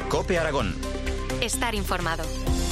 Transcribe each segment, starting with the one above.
COPE Aragón. Estar informado.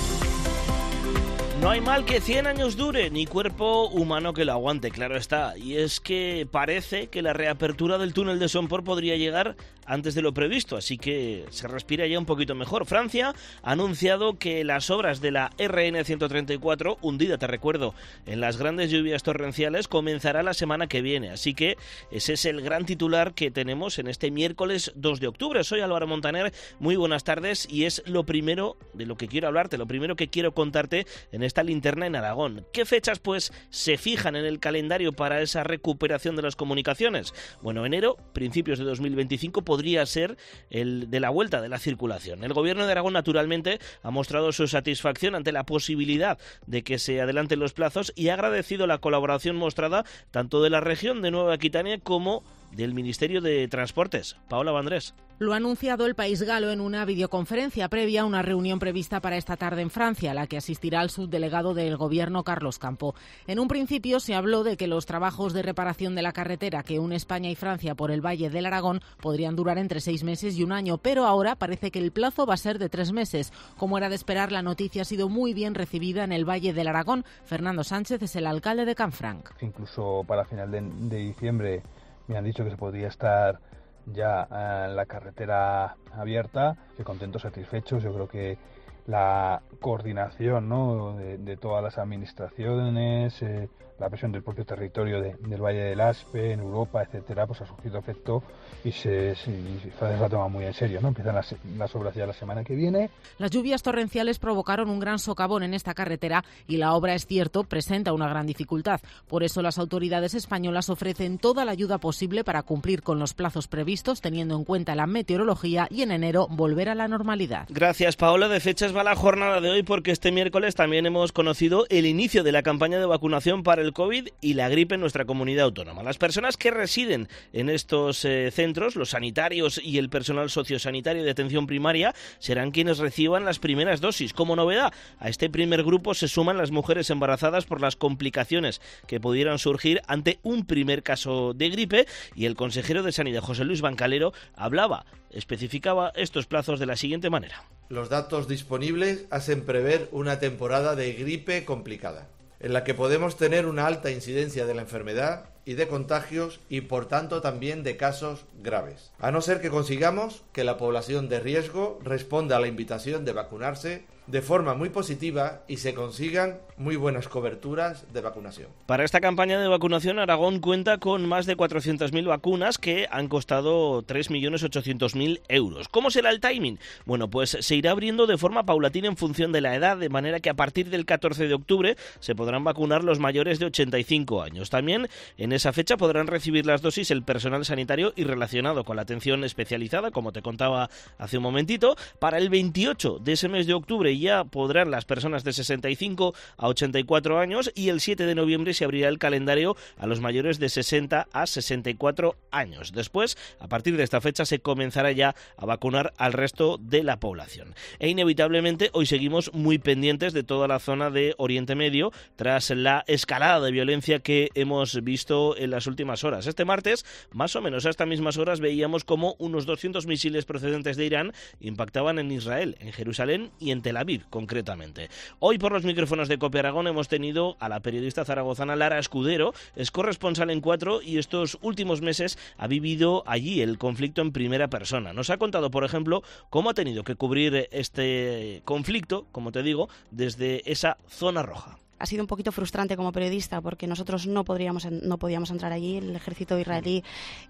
No hay mal que 100 años dure, ni cuerpo humano que lo aguante, claro está. Y es que parece que la reapertura del túnel de Somport podría llegar antes de lo previsto, así que se respira ya un poquito mejor. Francia ha anunciado que las obras de la RN 134, hundida, te recuerdo, en las grandes lluvias torrenciales, comenzará la semana que viene. Así que ese es el gran titular que tenemos en este miércoles 2 de octubre. Soy Álvaro Montaner, muy buenas tardes, y es lo primero de lo que quiero hablarte, lo primero que quiero contarte en esta linterna en Aragón. ¿Qué fechas, pues, se fijan en el calendario para esa recuperación de las comunicaciones? Bueno, enero, principios de 2025, podría ser el de la vuelta de la circulación. El gobierno de Aragón, naturalmente, ha mostrado su satisfacción ante la posibilidad de que se adelanten los plazos y ha agradecido la colaboración mostrada tanto de la región de Nueva Aquitania como del Ministerio de Transportes. Paola Vandrés. Lo ha anunciado el País Galo en una videoconferencia previa a una reunión prevista para esta tarde en Francia, a la que asistirá el subdelegado del Gobierno, Carlos Campo. En un principio se habló de que los trabajos de reparación de la carretera que une España y Francia por el Valle del Aragón podrían durar entre 6 meses y un año, pero ahora parece que el plazo va a ser de 3 meses. Como era de esperar, la noticia ha sido muy bien recibida en el Valle del Aragón. Fernando Sánchez es el alcalde de Canfranc. Incluso para final de diciembre me han dicho que se podría estar ya la carretera abierta, que contentos, satisfechos. Yo creo que la coordinación, ¿no?, de todas las administraciones, la presión del propio territorio del Valle del Aspe, en Europa, etcétera, pues ha surgido efecto y Francia la toma muy en serio, ¿no? Empiezan las obras ya la semana que viene. Las lluvias torrenciales provocaron un gran socavón en esta carretera y la obra, es cierto, presenta una gran dificultad. Por eso las autoridades españolas ofrecen toda la ayuda posible para cumplir con los plazos previstos, teniendo en cuenta la meteorología, y en enero volver a la normalidad. Gracias, Paola. De fechas va la jornada de hoy, porque este miércoles también hemos conocido el inicio de la campaña de vacunación para el COVID y la gripe en nuestra comunidad autónoma. Las personas que residen en estos centros, los sanitarios y el personal sociosanitario de atención primaria, serán quienes reciban las primeras dosis. Como novedad, a este primer grupo se suman las mujeres embarazadas por las complicaciones que pudieran surgir ante un primer caso de gripe, y el consejero de Sanidad, José Luis Bancalero, especificaba estos plazos de la siguiente manera. Los datos disponibles hacen prever una temporada de gripe complicada, en la que podemos tener una alta incidencia de la enfermedad y de contagios, y por tanto también de casos graves. A no ser que consigamos que la población de riesgo responda a la invitación de vacunarse de forma muy positiva y se consigan muy buenas coberturas de vacunación. Para esta campaña de vacunación, Aragón cuenta con más de 400.000 vacunas que han costado 3.800.000 euros. ¿Cómo será el timing? Bueno, pues se irá abriendo de forma paulatina en función de la edad, de manera que a partir del 14 de octubre se podrán vacunar los mayores de 85 años. También en esa fecha podrán recibir las dosis el personal sanitario y relacionado con la atención especializada, como te contaba hace un momentito. Para el 28 de ese mes de octubre ya podrán las personas de 65 a 84 años, y el 7 de noviembre se abrirá el calendario a los mayores de 60 a 64 años. Después, a partir de esta fecha, se comenzará ya a vacunar al resto de la población. E inevitablemente hoy seguimos muy pendientes de toda la zona de Oriente Medio tras la escalada de violencia que hemos visto en las últimas horas. Este martes, más o menos a estas mismas horas, veíamos como unos 200 misiles procedentes de Irán impactaban en Israel, en Jerusalén y en Tel Aviv, concretamente. Hoy, por los micrófonos de COPE Aragón, hemos tenido a la periodista zaragozana Lara Escudero. Es corresponsal en 4 y estos últimos meses ha vivido allí el conflicto en primera persona. Nos ha contado, por ejemplo, cómo ha tenido que cubrir este conflicto, como te digo, desde esa zona roja. Ha sido un poquito frustrante como periodista, porque nosotros no podíamos entrar allí. El ejército israelí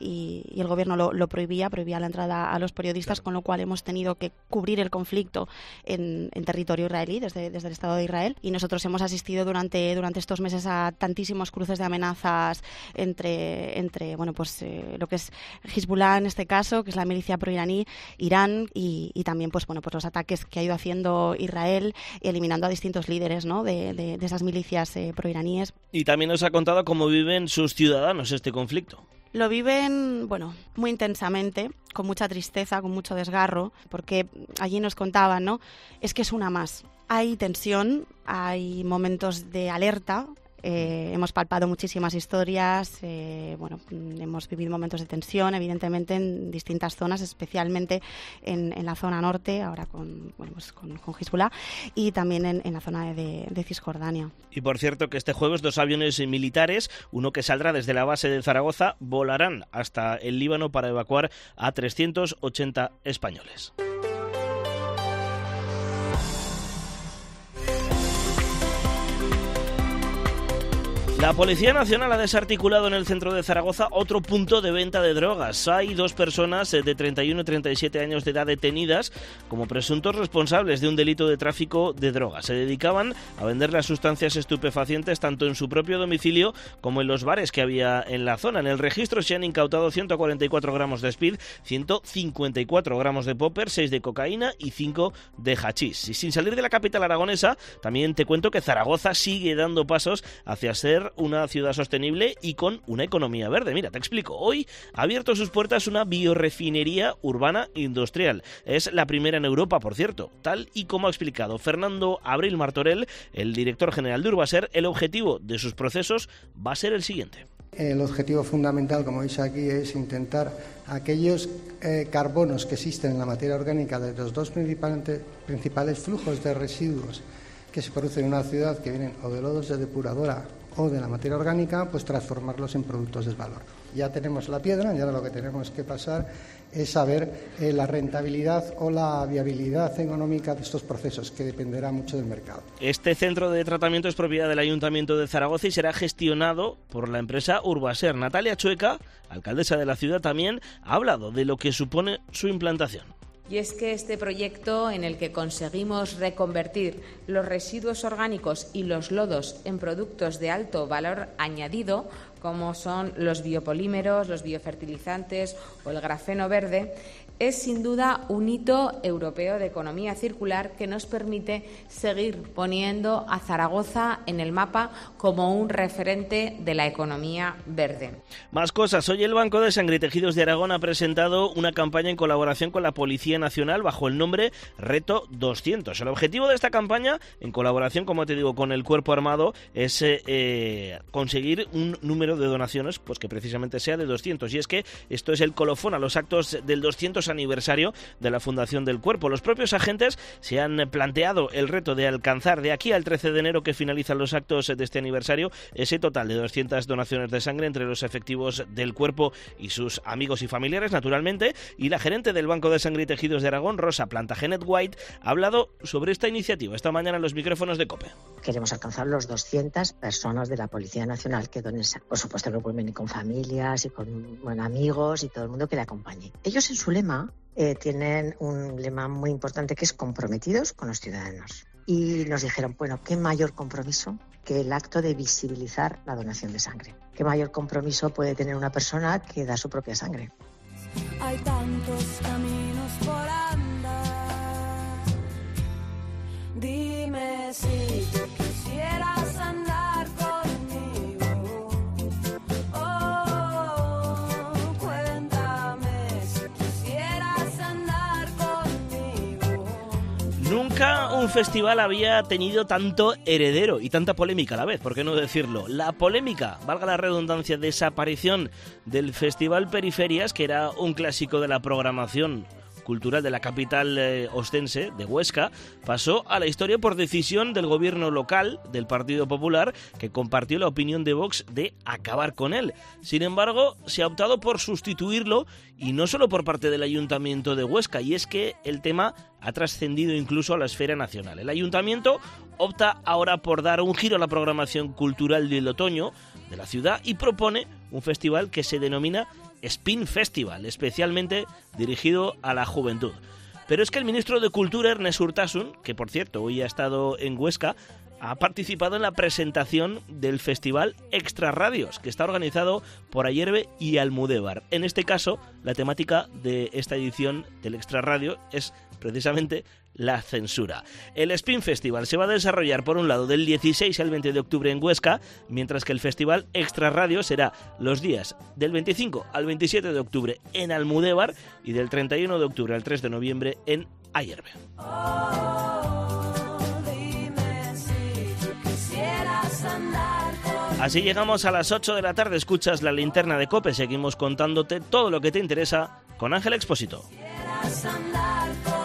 y el gobierno lo prohibía la entrada a los periodistas, con lo cual hemos tenido que cubrir el conflicto en territorio israelí, desde el Estado de Israel, y nosotros hemos asistido durante estos meses a tantísimos cruces de amenazas entre lo que es Hezbollah en este caso, que es la milicia proiraní, Irán, y también pues los ataques que ha ido haciendo Israel, eliminando a distintos líderes, ¿no?, de esas milicias proiraníes. Y también nos ha contado cómo viven sus ciudadanos este conflicto. Lo viven, muy intensamente, con mucha tristeza, con mucho desgarro, porque allí nos contaban, ¿no?, es que es una más. Hay tensión, hay momentos de alerta, Hemos palpado muchísimas historias, hemos vivido momentos de tensión, evidentemente, en distintas zonas, especialmente en la zona norte, ahora con Hezbollah, y también en la zona de Cisjordania. Y por cierto que este jueves 2 aviones militares, uno que saldrá desde la base de Zaragoza, volarán hasta el Líbano para evacuar a 380 españoles. La Policía Nacional ha desarticulado en el centro de Zaragoza otro punto de venta de drogas. Hay 2 personas de 31 y 37 años de edad detenidas como presuntos responsables de un delito de tráfico de drogas. Se dedicaban a vender las sustancias estupefacientes tanto en su propio domicilio como en los bares que había en la zona. En el registro se han incautado 144 gramos de speed, 154 gramos de popper, 6 de cocaína y 5 de hachís. Y sin salir de la capital aragonesa, también te cuento que Zaragoza sigue dando pasos hacia ser una ciudad sostenible y con una economía verde. Mira, te explico. Hoy ha abierto sus puertas una biorefinería urbana industrial. Es la primera en Europa, por cierto. Tal y como ha explicado Fernando Abril Martorell, el director general de Urbaser, el objetivo de sus procesos va a ser el siguiente. El objetivo fundamental, como veis aquí, es intentar aquellos carbonos que existen en la materia orgánica de los 2 principales flujos de residuos que se producen en una ciudad, que vienen o de lodos de depuradora o de la materia orgánica, pues transformarlos en productos de valor. Ya tenemos la piedra y ahora lo que tenemos que pasar es saber la rentabilidad o la viabilidad económica de estos procesos, que dependerá mucho del mercado. Este centro de tratamiento es propiedad del Ayuntamiento de Zaragoza y será gestionado por la empresa Urbaser. Natalia Chueca, alcaldesa de la ciudad, también ha hablado de lo que supone su implantación. Y es que este proyecto, en el que conseguimos reconvertir los residuos orgánicos y los lodos en productos de alto valor añadido, como son los biopolímeros, los biofertilizantes o el grafeno verde, es sin duda un hito europeo de economía circular que nos permite seguir poniendo a Zaragoza en el mapa como un referente de la economía verde. Más cosas. Hoy el Banco de Sangre y Tejidos de Aragón ha presentado una campaña en colaboración con la Policía Nacional bajo el nombre Reto 200. El objetivo de esta campaña, en colaboración, como te digo, con el Cuerpo Armado, es conseguir un número de donaciones pues que precisamente sea de 200. Y es que esto es el colofón a los actos del 200 aniversario de la fundación del Cuerpo. Los propios agentes se han planteado el reto de alcanzar de aquí al 13 de enero, que finalizan los actos de este aniversario, ese total de 200 donaciones de sangre entre los efectivos del Cuerpo y sus amigos y familiares, naturalmente. Y la gerente del Banco de Sangre y Tejidos de Aragón, Rosa Plantagenet White, ha hablado sobre esta iniciativa esta mañana en los micrófonos de COPE. Queremos alcanzar los 200 personas de la Policía Nacional que donen sangre. Por supuesto que pueden venir con familias y con amigos y todo el mundo que le acompañe. Ellos, en su lema, tienen un lema muy importante, que es comprometidos con los ciudadanos. Y nos dijeron, bueno, ¿qué mayor compromiso que el acto de visibilizar la donación de sangre? ¿Qué mayor compromiso puede tener una persona que da su propia sangre? Hay tantos caminos por andar. Dime si tú quisieras andar conmigo. Oh, cuéntame si quisieras andar conmigo. Nunca un festival había tenido tanto heredero y tanta polémica a la vez, ¿por qué no decirlo? La polémica, valga la redundancia, desaparición del Festival Periferias, que era un clásico de la programación cultural de la capital ostense, de Huesca, pasó a la historia por decisión del gobierno local del Partido Popular, que compartió la opinión de Vox de acabar con él. Sin embargo, se ha optado por sustituirlo, y no solo por parte del Ayuntamiento de Huesca, y es que el tema ha trascendido incluso a la esfera nacional. El Ayuntamiento opta ahora por dar un giro a la programación cultural del otoño de la ciudad y propone un festival que se denomina Spin Festival, especialmente dirigido a la juventud. Pero es que el ministro de Cultura, Ernest Urtasun, que por cierto hoy ha estado en Huesca, ha participado en la presentación del festival Extra Radios, que está organizado por Ayerbe y Almudévar. En este caso, la temática de esta edición del Extra Radio es precisamente la censura. El Spin Festival se va a desarrollar, por un lado, del 16 al 20 de octubre en Huesca, mientras que el Festival Extra Radio será los días del 25 al 27 de octubre en Almudévar y del 31 de octubre al 3 de noviembre en Ayerbe. Oh, dime si tú quisieras andar con Así llegamos a las 8 de la tarde, escuchas la linterna de COPE, seguimos contándote todo lo que te interesa con Ángel Expósito. Quieras andar con